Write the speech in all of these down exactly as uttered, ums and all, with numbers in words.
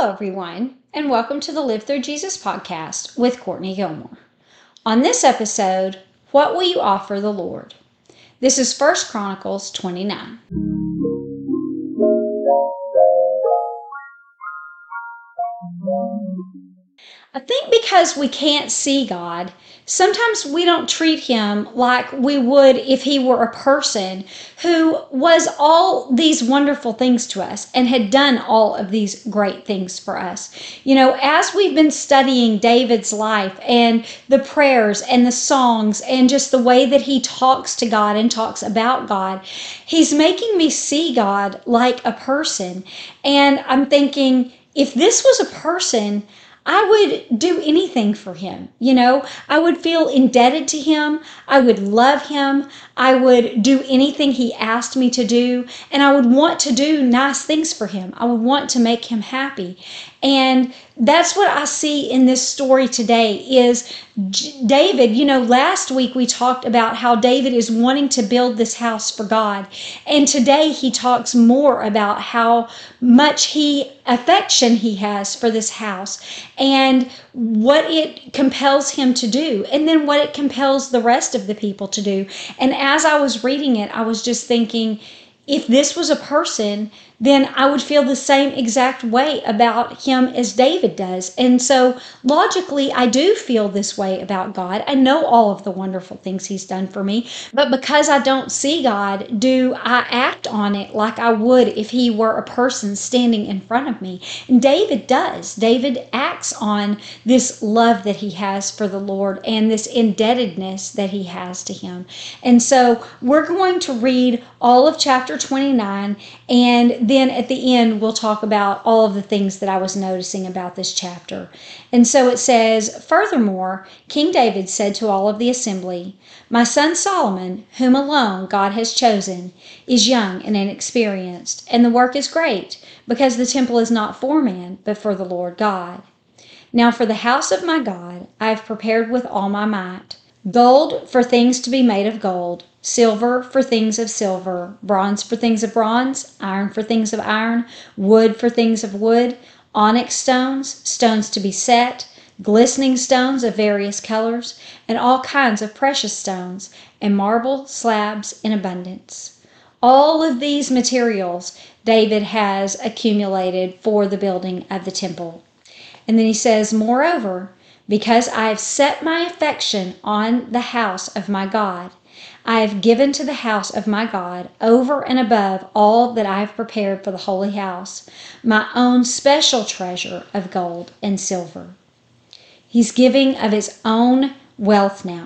Hello, everyone, and welcome to the Live Through Jesus podcast with Courtney Gilmore. On this episode, what will you offer the Lord? This is First Chronicles twenty-nine. I think because we can't see God, sometimes we don't treat him like we would if he were a person who was all these wonderful things to us and had done all of these great things for us. You know, as we've been studying David's life and the prayers and the songs and just the way that he talks to God and talks about God, he's making me see God like a person. And I'm thinking, if this was a person, I would do anything for him. You know, I would feel indebted to him. I would love him. I would do anything he asked me to do. And I would want to do nice things for him. I would want to make him happy. And that's what I see in this story today is David. You know, last week we talked about how David is wanting to build this house for God. And today he talks more about how much he affection he has for this house and what it compels him to do, and then what it compels the rest of the people to do. And as I was reading it, I was just thinking, if this was a person, then I would feel the same exact way about him as David does. And so logically, I do feel this way about God. I know all of the wonderful things he's done for me, but because I don't see God, do I act on it like I would if he were a person standing in front of me? And David does. David acts on this love that he has for the Lord and this indebtedness that he has to him. And so we're going to read all of chapter twenty-nine, and then at the end, we'll talk about all of the things that I was noticing about this chapter. And so it says, "Furthermore, King David said to all of the assembly, 'My son Solomon, whom alone God has chosen, is young and inexperienced, and the work is great, because the temple is not for man, but for the Lord God. Now for the house of my God I have prepared with all my might, gold for things to be made of gold, silver for things of silver, bronze for things of bronze, iron for things of iron, wood for things of wood, onyx stones, stones to be set, glistening stones of various colors, and all kinds of precious stones, and marble slabs in abundance.'" All of these materials David has accumulated for the building of the temple. And then he says, "Moreover, because I have set my affection on the house of my God, I have given to the house of my God, over and above all that I have prepared for the holy house, my own special treasure of gold and silver." He's giving of his own wealth now.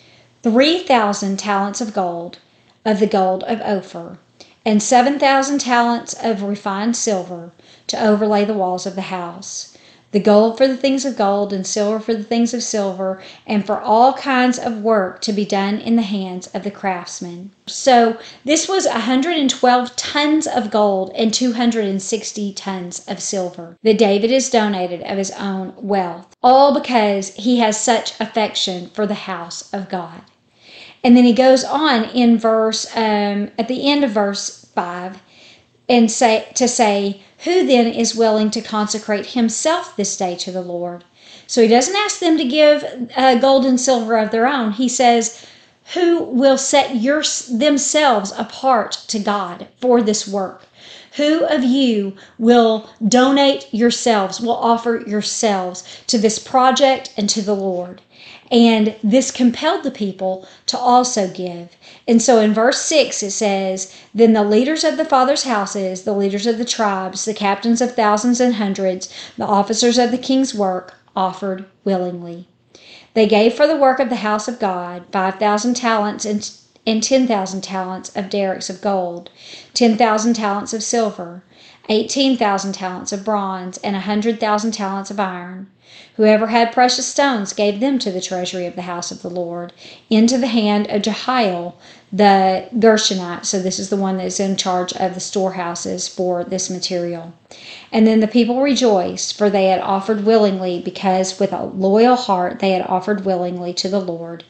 three thousand talents of gold, of the gold of Ophir, and seven thousand talents of refined silver to overlay the walls of the house. The gold for the things of gold, and silver for the things of silver, and for all kinds of work to be done in the hands of the craftsmen. So this was one hundred twelve tons of gold and two hundred sixty tons of silver that David has donated of his own wealth, all because he has such affection for the house of God. And then he goes on in verse, um, at the end of verse five, and say to say, "Who then is willing to consecrate himself this day to the Lord?" So he doesn't ask them to give uh, gold and silver of their own. He says, who will set your, themselves apart to God for this work? Who of you will donate yourselves, will offer yourselves to this project and to the Lord? And this compelled the people to also give. And so in verse six it says, "Then the leaders of the fathers' houses, the leaders of the tribes, the captains of thousands and hundreds, the officers of the king's work, offered willingly. They gave for the work of the house of God five thousand talents and, and ten thousand talents of derricks of gold, ten thousand talents of silver, eighteen thousand talents of bronze, and one hundred thousand talents of iron. Whoever had precious stones gave them to the treasury of the house of the Lord, into the hand of Jehiel the Gershonite." So this is the one that is in charge of the storehouses for this material. "And then the people rejoiced, for they had offered willingly, because with a loyal heart they had offered willingly to the Lord.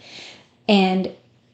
And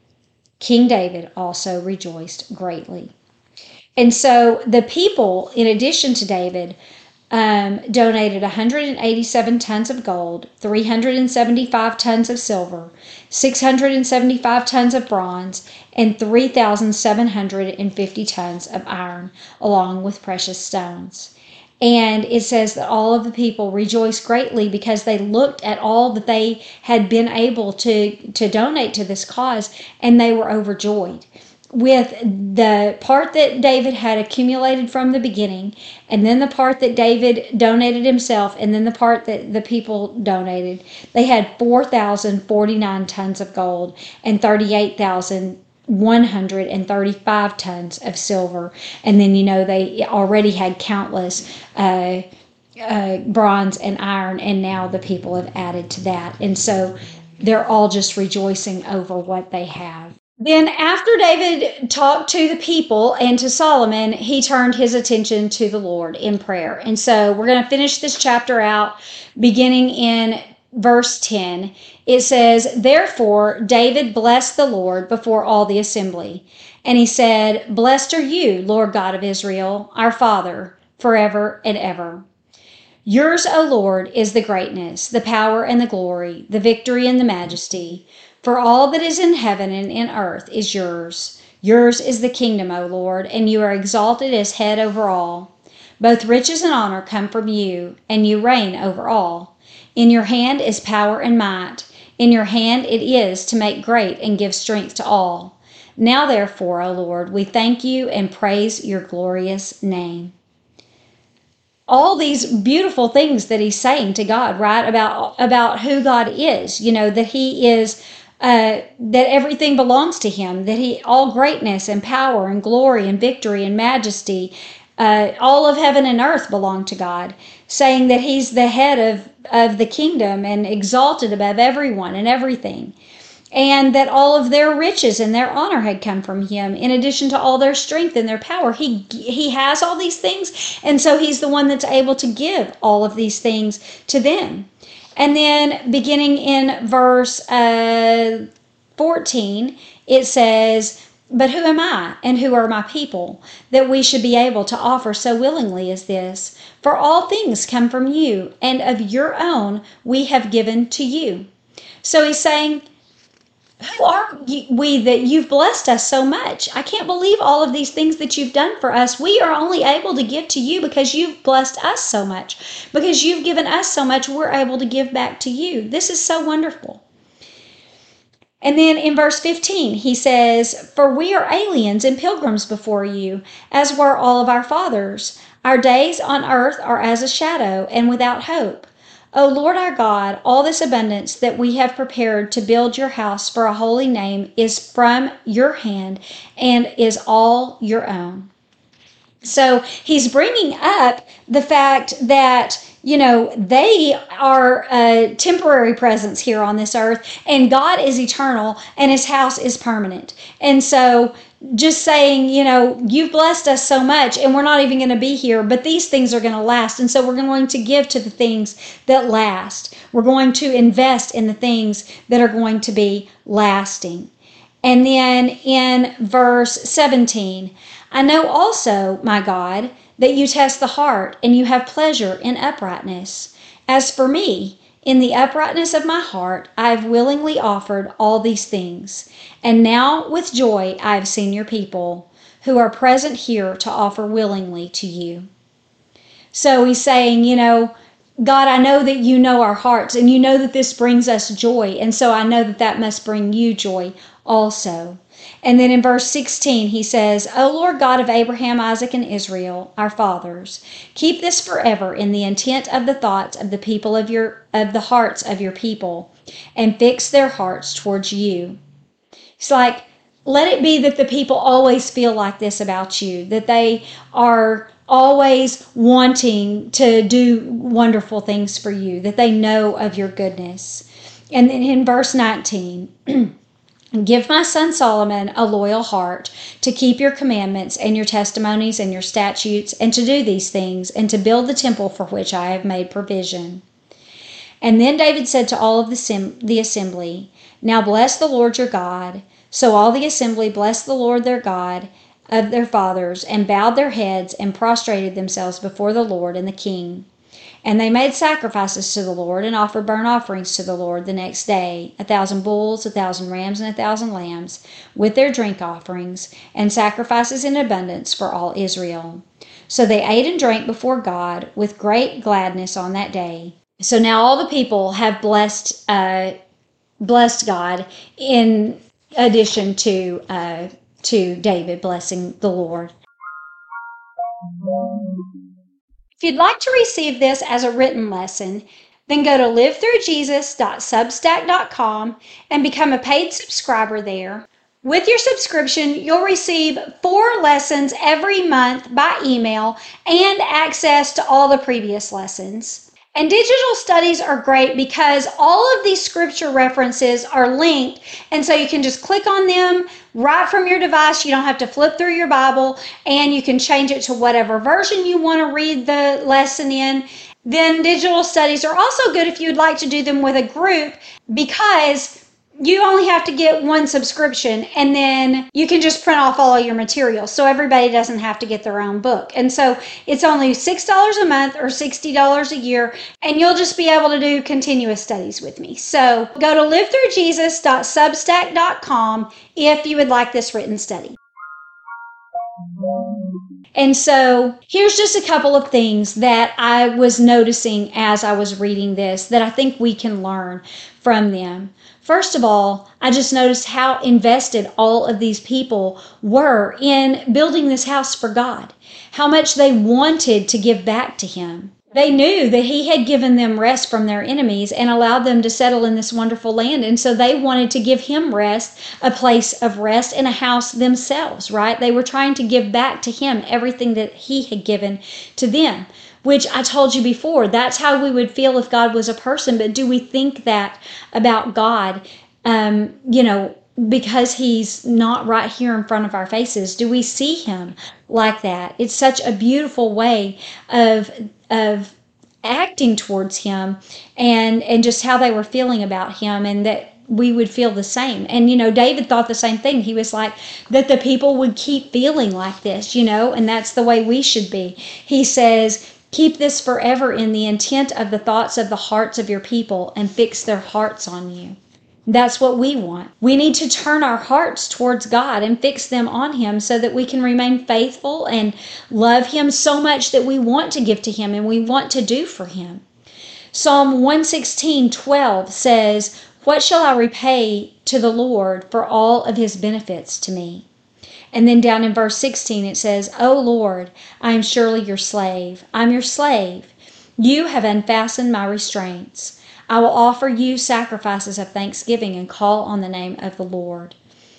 King David also rejoiced greatly." And so the people, in addition to David, um, donated one hundred eighty-seven tons of gold, three hundred seventy-five tons of silver, six hundred seventy-five tons of bronze, and three thousand seven hundred fifty tons of iron, along with precious stones. And it says that all of the people rejoiced greatly because they looked at all that they had been able to, to donate to this cause, and they were overjoyed with the part that David had accumulated from the beginning, and then the part that David donated himself, and then the part that the people donated. They had four thousand forty-nine tons of gold and thirty-eight thousand one hundred thirty-five tons of silver. And then, you know, they already had countless uh, uh, bronze and iron, and now the people have added to that. And so they're all just rejoicing over what they have. Then after David talked to the people and to Solomon, he turned his attention to the Lord in prayer. And so we're going to finish this chapter out beginning in verse ten. It says, "Therefore David blessed the Lord before all the assembly. And he said, Blessed are you, Lord God of Israel, our Father, forever and ever. Yours, O Lord, is the greatness, the power and the glory, the victory and the majesty. For all that is in heaven and in earth is yours. Yours is the kingdom, O Lord, and you are exalted as head over all. Both riches and honor come from you, and you reign over all. In your hand is power and might. In your hand it is to make great and give strength to all. Now therefore, O Lord, we thank you and praise your glorious name." All these beautiful things that he's saying to God, right? About, about who God is, you know, that he is, uh, that everything belongs to him, that he, all greatness and power and glory and victory and majesty, uh, all of heaven and earth belong to God, saying that he's the head of, of the kingdom and exalted above everyone and everything. And that all of their riches and their honor had come from him, in addition to all their strength and their power. He he has all these things, and so he's the one that's able to give all of these things to them. And then beginning in verse uh, fourteen, it says, "But who am I, and who are my people, that we should be able to offer so willingly as this? For all things come from you, and of your own we have given to you." So he's saying, who are we that you've blessed us so much? I can't believe all of these things that you've done for us. We are only able to give to you because you've blessed us so much. Because you've given us so much, we're able to give back to you. This is so wonderful. And then in verse fifteen, he says, "For we are aliens and pilgrims before you, as were all of our fathers. Our days on earth are as a shadow and without hope. O Lord our God, all this abundance that we have prepared to build your house for a holy name is from your hand and is all your own." So he's bringing up the fact that, you know, they are a temporary presence here on this earth, and God is eternal, and his house is permanent. And so just saying, you know, you've blessed us so much, and we're not even going to be here, but these things are going to last. And so we're going to give to the things that last. We're going to invest in the things that are going to be lasting. And then in verse seventeen, "I know also, my God, that you test the heart, and you have pleasure in uprightness. As for me, in the uprightness of my heart, I have willingly offered all these things. And now with joy I have seen your people, who are present here to offer willingly to you." So he's saying, you know, God, I know that you know our hearts, and you know that this brings us joy. And so I know that that must bring you joy also. And then in verse sixteen, he says, "O Lord God of Abraham, Isaac, and Israel, our fathers, keep this forever in the intent of the thoughts of the people of your of the hearts of your people, and fix their hearts towards you." It's like, let it be that the people always feel like this about you, that they are always wanting to do wonderful things for you, that they know of your goodness. And then in verse nineteen, "Give my son Solomon a loyal heart to keep your commandments and your testimonies and your statutes, and to do these things, and to build the temple for which I have made provision." And then David said to all of the, the assembly, "Now bless the Lord your God." So all the assembly blessed the Lord their God, of their fathers, and bowed their heads and prostrated themselves before the Lord and the king. And they made sacrifices to the Lord and offered burnt offerings to the Lord the next day, a thousand bulls, a thousand rams, and a thousand lambs, with their drink offerings, and sacrifices in abundance for all Israel. So they ate and drank before God with great gladness on that day. So now all the people have blessed uh, blessed God in addition to uh, to David blessing the Lord. If you'd like to receive this as a written lesson, then go to live through jesus dot substack dot com and become a paid subscriber there. With your subscription, you'll receive four lessons every month by email and access to all the previous lessons. And digital studies are great because all of these scripture references are linked, and so you can just click on them right from your device. You don't have to flip through your Bible, and you can change it to whatever version you want to read the lesson in. Then digital studies are also good if you'd like to do them with a group, because you only have to get one subscription, and then you can just print off all of your materials, so everybody doesn't have to get their own book. And so it's only six dollars a month or sixty dollars a year, and you'll just be able to do continuous studies with me. So go to live through jesus dot substack dot com if you would like this written study. And so here's just a couple of things that I was noticing as I was reading this that I think we can learn from them. First of all, I just noticed how invested all of these people were in building this house for God, how much they wanted to give back to Him. They knew that He had given them rest from their enemies and allowed them to settle in this wonderful land. And so they wanted to give Him rest, a place of rest, and a house themselves, right? They were trying to give back to Him everything that He had given to them, which I told you before, that's how we would feel if God was a person. But do we think that about God, um, you know, because He's not right here in front of our faces? Do we see Him like that? It's such a beautiful way of of acting towards Him, and and just how they were feeling about Him, and that we would feel the same. And, you know, David thought the same thing. He was like, that the people would keep feeling like this, you know, and that's the way we should be. He says, keep this forever in the intent of the thoughts of the hearts of your people, and fix their hearts on you. That's what we want. We need to turn our hearts towards God and fix them on Him so that we can remain faithful and love Him so much that we want to give to Him and we want to do for Him. Psalm one sixteen twelve says, what shall I repay to the Lord for all of His benefits to me? And then down in verse sixteen it says, O Lord, I am surely your slave. I'm your slave. You have unfastened my restraints. I will offer you sacrifices of thanksgiving and call on the name of the Lord.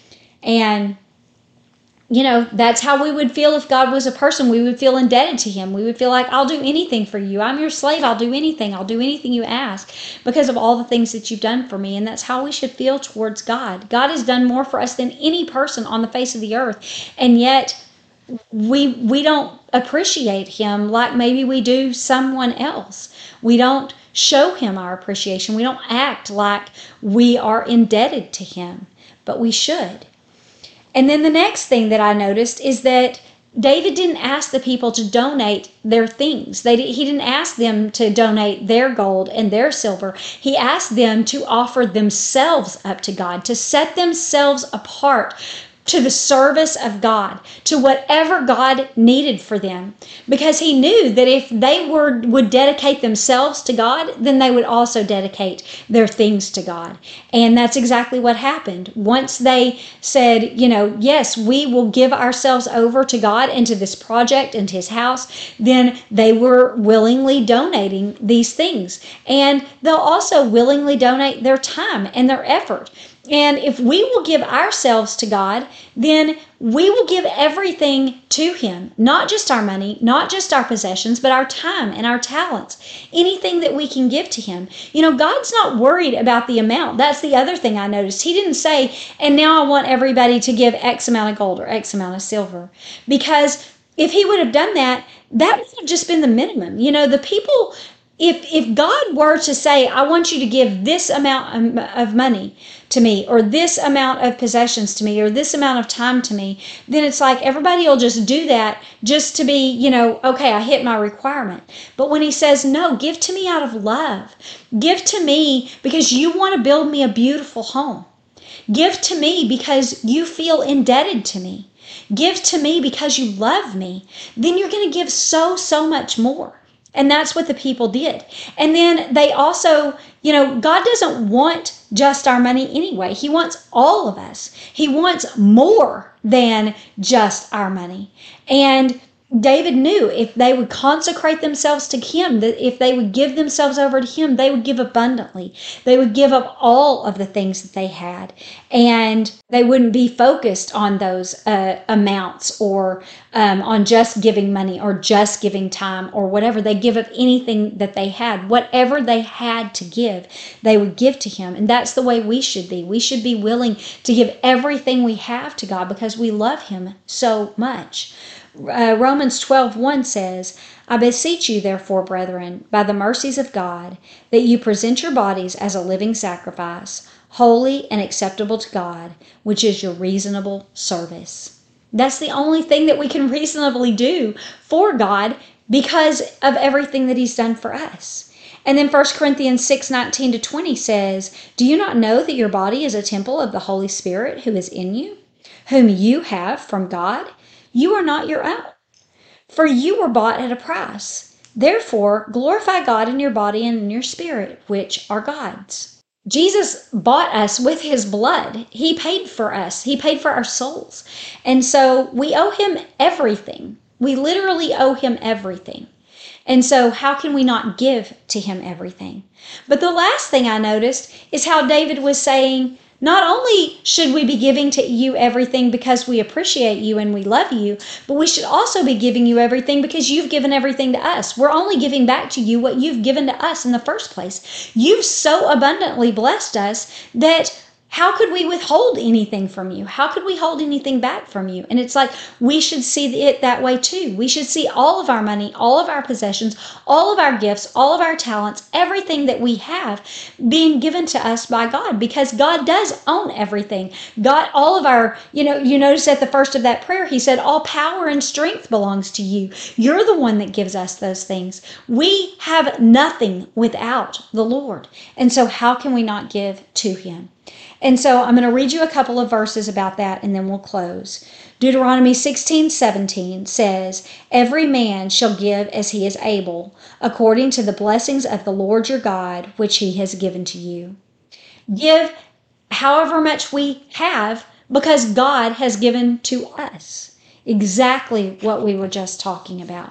And, you know, that's how we would feel if God was a person. We would feel indebted to Him. We would feel like, I'll do anything for you. I'm your slave. I'll do anything. I'll do anything you ask because of all the things that you've done for me. And that's how we should feel towards God. God has done more for us than any person on the face of the earth. And yet we we don't appreciate Him like maybe we do someone else. We don't show Him our appreciation. We don't act like we are indebted to Him, but we should. And then the next thing that I noticed is that David didn't ask the people to donate their things. They he didn't ask them to donate their gold and their silver. He asked them to offer themselves up to God, to set themselves apart to the service of God, to whatever God needed for them. Because He knew that if they were would dedicate themselves to God, then they would also dedicate their things to God. And that's exactly what happened. Once they said, you know, yes, we will give ourselves over to God and to this project and to His house, then they were willingly donating these things. And they'll also willingly donate their time and their effort. And if we will give ourselves to God, then we will give everything to Him. Not just our money, not just our possessions, but our time and our talents. Anything that we can give to Him. You know, God's not worried about the amount. That's the other thing I noticed. He didn't say, and now I want everybody to give X amount of gold or X amount of silver. Because if He would have done that, that would have just been the minimum. You know, the people If if God were to say, I want you to give this amount of money to me, or this amount of possessions to me, or this amount of time to me, then it's like everybody will just do that just to be, you know, okay, I hit my requirement. But when he says, no, give to me out of love. Give to me because you want to build me a beautiful home. Give to me because you feel indebted to me. Give to me because you love me. Then you're going to give so, so much more. And that's what the people did. And then they also, you know, God doesn't want just our money anyway. He wants all of us. He wants more than just our money. And David knew if they would consecrate themselves to him, that if they would give themselves over to him, they would give abundantly. They would give up all of the things that they had. And they wouldn't be focused on those uh, amounts or um, on just giving money or just giving time or whatever. They give up anything that they had. Whatever they had to give, they would give to him. And that's the way we should be. We should be willing to give everything we have to God because we love him so much. Uh, Romans twelve one says, I beseech you, therefore, brethren, by the mercies of God, that you present your bodies as a living sacrifice, holy and acceptable to God, which is your reasonable service. That's the only thing that we can reasonably do for God because of everything that he's done for us. And then First Corinthians six nineteen to twenty says, do you not know that your body is a temple of the Holy Spirit who is in you, whom you have from God? You are not your own, for you were bought at a price. Therefore, glorify God in your body and in your spirit, which are God's. Jesus bought us with his blood. He paid for us. He paid for our souls. And so we owe him everything. We literally owe him everything. And so how can we not give to him everything? But the last thing I noticed is how David was saying, not only should we be giving to you everything because we appreciate you and we love you, but we should also be giving you everything because you've given everything to us. We're only giving back to you what you've given to us in the first place. You've so abundantly blessed us that how could we withhold anything from you? How could we hold anything back from you? And it's like we should see it that way too. We should see all of our money, all of our possessions, all of our gifts, all of our talents, everything that we have being given to us by God, because God does own everything. God, all of our, you know, you notice at the first of that prayer, he said, all power and strength belongs to you. You're the one that gives us those things. We have nothing without the Lord. And so how can we not give to him? And so I'm going to read you a couple of verses about that and then we'll close. Deuteronomy sixteen seventeen says, every man shall give as he is able, according to the blessings of the Lord your God, which he has given to you. Give however much we have because God has given to us exactly what we were just talking about.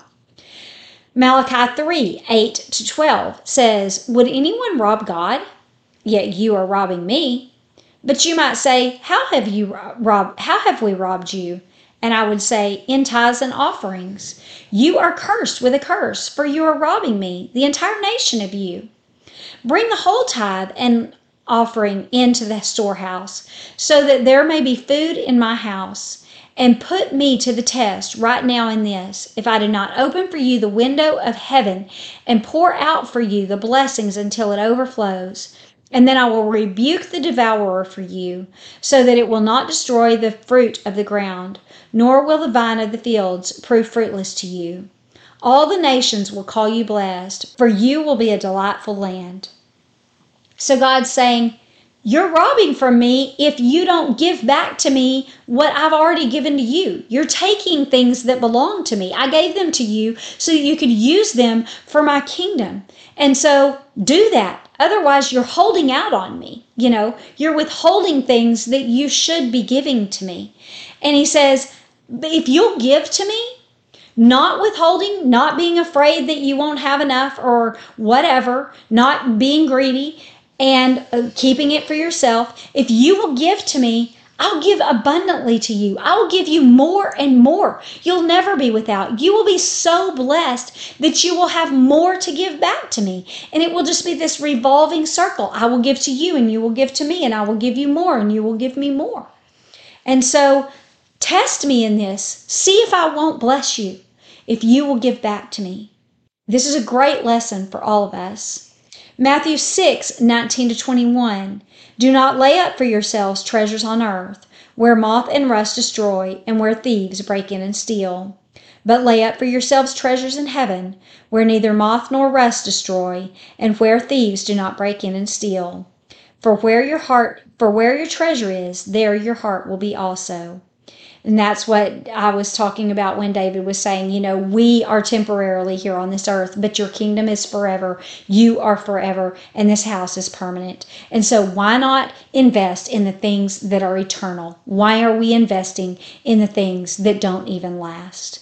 Malachi three eight to twelve says, would anyone rob God? Yet you are robbing me. But you might say, how have you robbed, how have we robbed you? And I would say, in tithes and offerings. You are cursed with a curse, for you are robbing me, the entire nation of you. Bring the whole tithe and offering into the storehouse, so that there may be food in my house. And put me to the test right now in this, if I do not open for you the window of heaven and pour out for you the blessings until it overflows. And then I will rebuke the devourer for you, so that it will not destroy the fruit of the ground, nor will the vine of the fields prove fruitless to you. All the nations will call you blessed, for you will be a delightful land. So God's saying, you're robbing from me if you don't give back to me what I've already given to you. You're taking things that belong to me. I gave them to you so that you could use them for my kingdom. And so do that. Otherwise, you're holding out on me. You know, you're withholding things that you should be giving to me. And he says, if you'll give to me, not withholding, not being afraid that you won't have enough or whatever, not being greedy, and uh, keeping it for yourself. If you will give to me, I'll give abundantly to you. I will give you more and more. You'll never be without. You will be so blessed that you will have more to give back to me. And it will just be this revolving circle. I will give to you and you will give to me, and I will give you more and you will give me more. And so test me in this. See if I won't bless you if you will give back to me. This is a great lesson for all of us. Matthew six, nineteen to twenty-one. Do not lay up for yourselves treasures on earth, where moth and rust destroy, and where thieves break in and steal. But lay up for yourselves treasures in heaven, where neither moth nor rust destroy, and where thieves do not break in and steal. For where your heart, for where your treasure is, there your heart will be also. And that's what I was talking about when David was saying, you know, we are temporarily here on this earth, but your kingdom is forever. You are forever, and this house is permanent. And so why not invest in the things that are eternal? Why are we investing in the things that don't even last?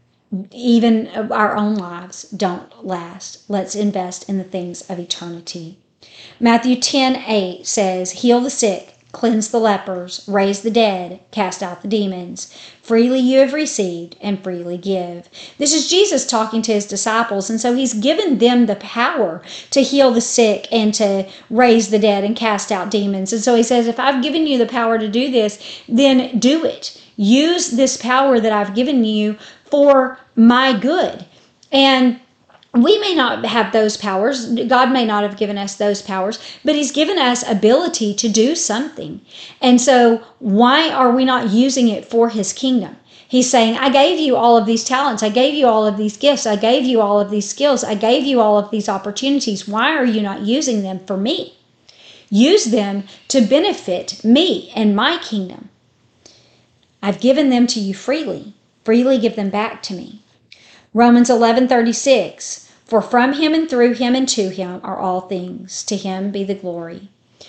Even our own lives don't last. Let's invest in the things of eternity. Matthew ten eight says, heal the sick, cleanse the lepers, raise the dead, cast out the demons. Freely you have received, and freely give. This is Jesus talking to his disciples, and so he's given them the power to heal the sick and to raise the dead and cast out demons. And so he says, if I've given you the power to do this, then do it. Use this power that I've given you for my good. And we may not have those powers. God may not have given us those powers, but he's given us ability to do something. And so why are we not using it for his kingdom? He's saying, I gave you all of these talents. I gave you all of these gifts. I gave you all of these skills. I gave you all of these opportunities. Why are you not using them for me? Use them to benefit me and my kingdom. I've given them to you freely. Freely give them back to me. Romans eleven thirty-six, for from him and through him and to him are all things. To him be the glory.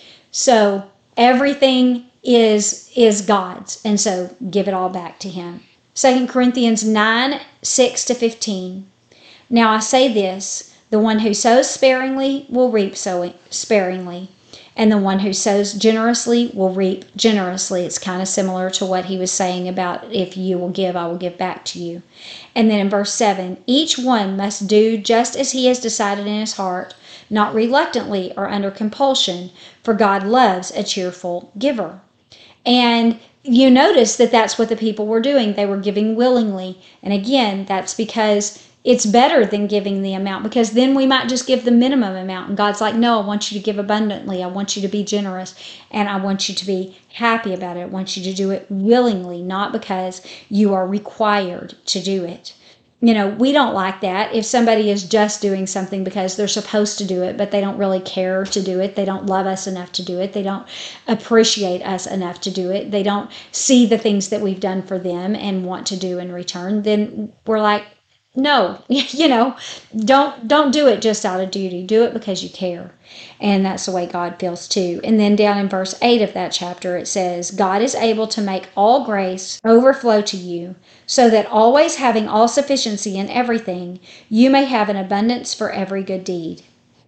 So everything is, is God's, and so give it all back to him. Second Corinthians nine, six to fifteen. Now I say this, the one who sows sparingly will reap sowing sparingly, and the one who sows generously will reap generously. It's kind of similar to what he was saying about if you will give, I will give back to you. And then in verse seven, each one must do just as he has decided in his heart, not reluctantly or under compulsion, for God loves a cheerful giver. And you notice that that's what the people were doing. They were giving willingly. And again, that's because it's better than giving the amount, because then we might just give the minimum amount. And God's like, no, I want you to give abundantly. I want you to be generous, and I want you to be happy about it. I want you to do it willingly, not because you are required to do it. You know, we don't like that. If somebody is just doing something because they're supposed to do it, but they don't really care to do it, they don't love us enough to do it, they don't appreciate us enough to do it, they don't see the things that we've done for them and want to do in return, then we're like, no, you know, don't don't do it just out of duty. Do it because you care. And that's the way God feels too. And then down in verse eight of that chapter, it says, God is able to make all grace overflow to you, so that always having all sufficiency in everything, you may have an abundance for every good deed.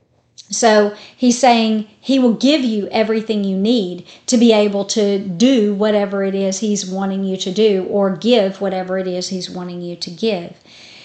So he's saying he will give you everything you need to be able to do whatever it is he's wanting you to do, or give whatever it is he's wanting you to give.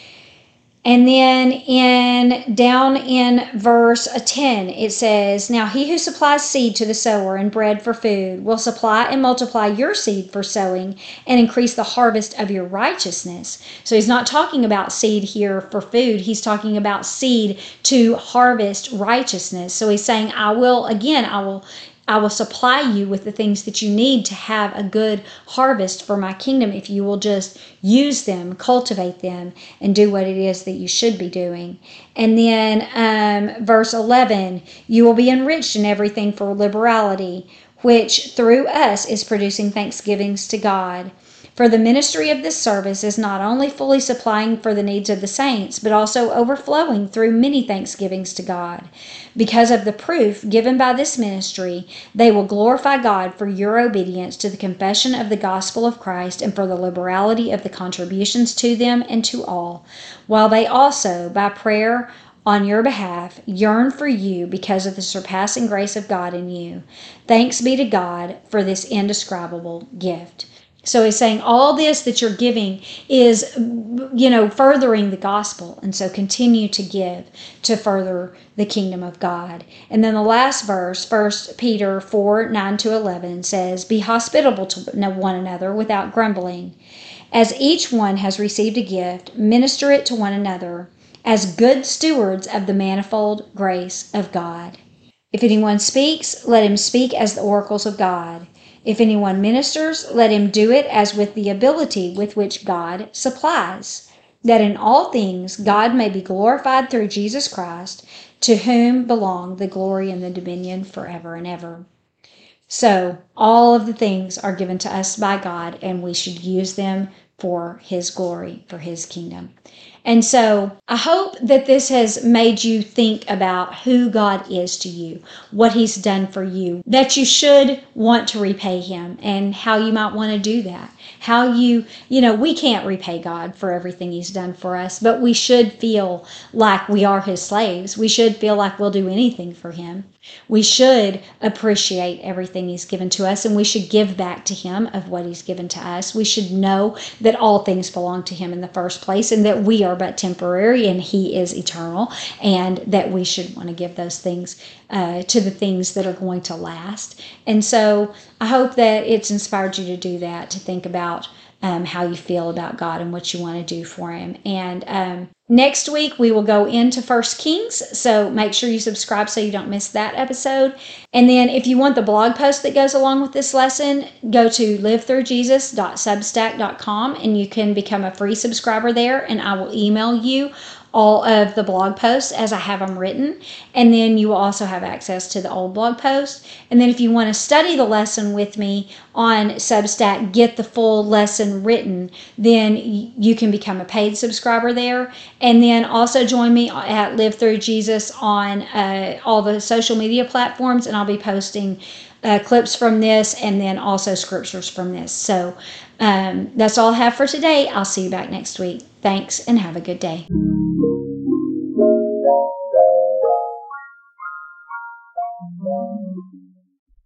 And then in down in verse ten, it says, now he who supplies seed to the sower and bread for food will supply and multiply your seed for sowing and increase the harvest of your righteousness. So he's not talking about seed here for food. He's talking about seed to harvest righteousness. So he's saying, I will, again, I will I will supply you with the things that you need to have a good harvest for my kingdom if you will just use them, cultivate them, and do what it is that you should be doing. And then um, verse eleven, you will be enriched in everything for liberality, which through us is producing thanksgivings to God. For the ministry of this service is not only fully supplying for the needs of the saints, but also overflowing through many thanksgivings to God. Because of the proof given by this ministry, they will glorify God for your obedience to the confession of the gospel of Christ and for the liberality of the contributions to them and to all, while they also, by prayer on your behalf, yearn for you because of the surpassing grace of God in you. Thanks be to God for this indescribable gift. So he's saying all this that you're giving is, you know, furthering the gospel. And so continue to give to further the kingdom of God. And then the last verse, First Peter four, nine to eleven says, be hospitable to one another without grumbling. As each one has received a gift, minister it to one another as good stewards of the manifold grace of God. If anyone speaks, let him speak as the oracles of God. If anyone ministers, let him do it as with the ability with which God supplies, that in all things God may be glorified through Jesus Christ, to whom belong the glory and the dominion forever and ever. So all of the things are given to us by God, and we should use them for His glory, for His kingdom. And so I hope that this has made you think about who God is to you, what He's done for you, that you should want to repay Him, and how you might want to do that. How you, you know, we can't repay God for everything He's done for us, but we should feel like we are His slaves. We should feel like we'll do anything for Him. We should appreciate everything He's given to us, and we should give back to Him of what He's given to us. We should know that all things belong to Him in the first place, and that we are but temporary and He is eternal, and that we should want to give those things uh, to the things that are going to last. And so I hope that it's inspired you to do that, to think about um, how you feel about God and what you want to do for Him. And um, next week, we will go into First Kings, so make sure you subscribe so you don't miss that episode. And then if you want the blog post that goes along with this lesson, go to live through jesus dot substack dot com, and you can become a free subscriber there, and I will email you all of the blog posts as I have them written. And then you will also have access to the old blog post. And then if you want to study the lesson with me on Substack, get the full lesson written, then you can become a paid subscriber there. And then also join me at Live Through Jesus on uh, all the social media platforms, and I'll be posting uh, clips from this and then also scriptures from this. So um, that's all I have for today. I'll see you back next week. Thanks, and have a good day.